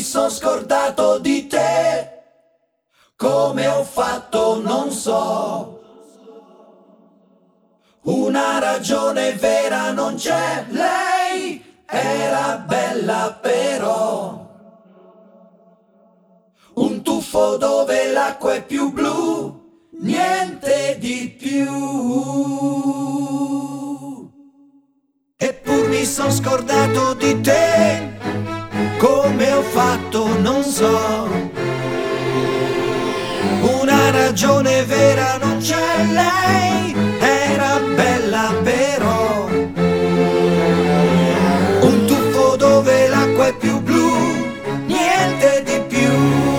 son scordato di te. Come ho fatto non so. Una ragione vera non c'è. Lei era bella però. Un tuffo dove l'acqua è più blu, niente di più. Eppur mi son scordato di te. Come ho fatto non so. Una ragione vera non c'è. Lei era bella però. Un tuffo dove l'acqua è più blu, niente di più.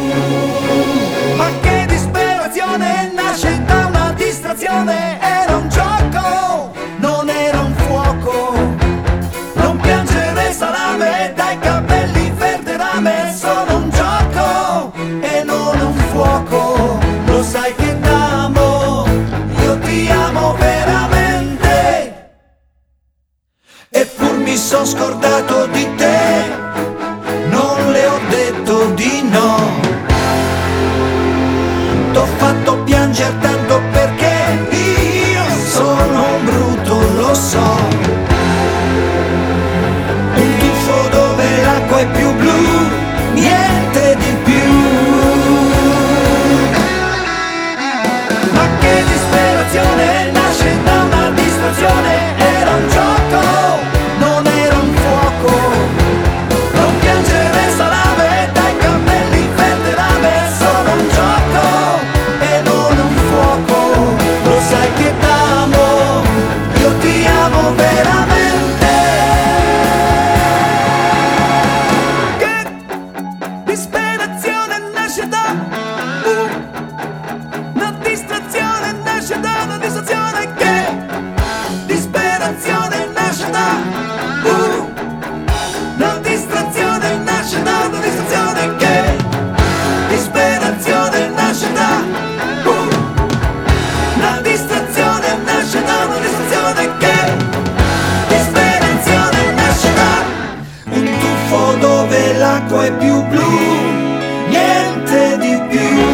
Ma che disperazione nasce da una distrazione. Era un gioco, non era un fuoco. Non piangere salame dai capelli verde rame. Sono un gioco e non un fuoco. Lo sai che t'amo, io ti amo veramente. Eppur mi son scordato di te. Non le ho detto di no. T'ho fatto piangere tanto perché io sono un brutto, lo so. Un tuffo dove l'acqua è più blu, niente di più. Ma che disperazione nasce da una distrazione. Era un gioco, non era un fuoco. Non piangere salame dai capelli verde rame. Sono un gioco e non un fuoco. Lo sai che t'amo, io ti amo veramente. Che disperazione nasce da una distrazione, nasce da una distrazione. Che disperazione nasce da una distrazione, nasce da una distrazione. Che disperazione nasce da una distrazione, nasce da una distrazione. Che disperazione nasce da un tuffo dove l'acqua è più blu, niente di più.